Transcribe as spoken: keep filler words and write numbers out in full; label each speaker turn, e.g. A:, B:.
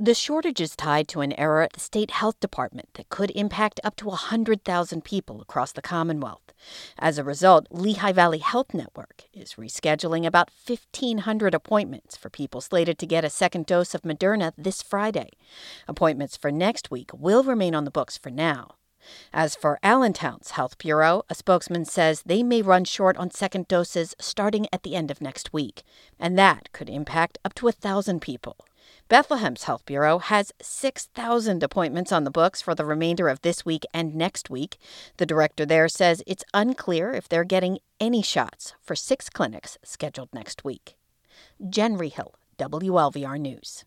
A: The shortage is tied to an error at the state health department that could impact up to one hundred thousand people across the Commonwealth. As a result, Lehigh Valley Health Network is rescheduling about fifteen hundred appointments for people slated to get a second dose of Moderna this Friday. Appointments for next week will remain on the books for now. As for Allentown's Health Bureau, a spokesman says they may run short on second doses starting at the end of next week, and that could impact up to one thousand people. Bethlehem's Health Bureau has six thousand appointments on the books for the remainder of this week and next week. The director there says it's unclear if they're getting any shots for six clinics scheduled next week. Jen Rehill, W L V R News.